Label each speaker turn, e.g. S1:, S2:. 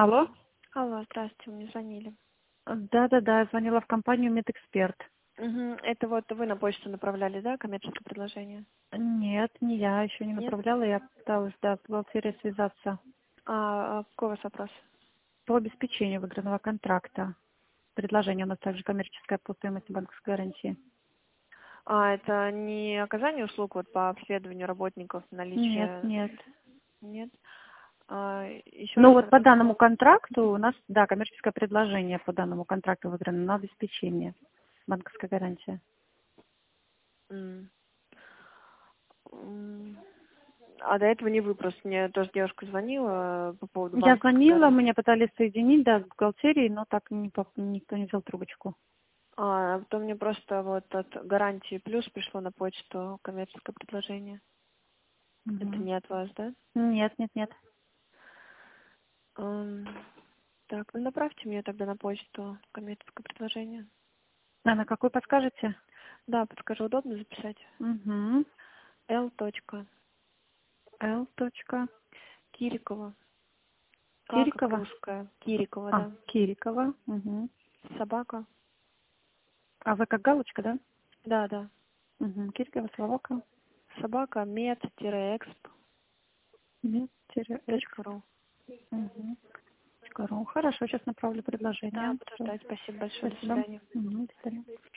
S1: Алло?
S2: Алло, здравствуйте, вы мне звонили.
S1: Да, я звонила в компанию Медэксперт.
S2: Угу. Это вот вы на почту направляли, да, коммерческое предложение?
S1: Нет, не я еще не
S2: Нет?
S1: направляла, я пыталась, да, с бухгалтерией связаться
S2: Какой у вас вопрос?
S1: по обеспечению выигранного контракта. Предложение у нас также коммерческое по стоимости банковской гарантии.
S2: Это не оказание услуг вот по обследованию работников,
S1: Нет,
S2: наличие...
S1: нет.
S2: Нет? Еще
S1: Ну
S2: раз
S1: вот по
S2: тогда...
S1: данному контракту у нас, да, коммерческое предложение по данному контракту выиграно на обеспечение. Банковская гарантия.
S2: М. М. А до этого не вы, просто мне тоже девушка звонила по поводу
S1: Я
S2: банковской
S1: звонила,
S2: гарантии.
S1: меня пытались соединить, да, с бухгалтерией, но так никто не взял трубочку.
S2: Потом мне просто вот от гарантии плюс пришло на почту коммерческое предложение. Это
S1: Мгм.
S2: не от вас, да?
S1: Нет.
S2: М. Так, ну направьте мне тогда на почту коммерческое предложение.
S1: А на какой подскажете?
S2: Да, подскажу, удобно записать?
S1: Угу.
S2: L.
S1: Л.
S2: Кирикова. Как
S1: Кирикова.
S2: русская. Кирикова, да.
S1: Кирикова. Угу.
S2: Собака.
S1: А вы как галочка, да?
S2: Да.
S1: Угу. Кирикова, Словака.
S2: Собака med-exp.ru.
S1: Нет-экс. Угу. Хорошо, сейчас направлю
S2: Да,
S1: предложение.
S2: буду ждать. Спасибо большое. До
S1: Спасибо.
S2: свидания.
S1: Угу. До свидания.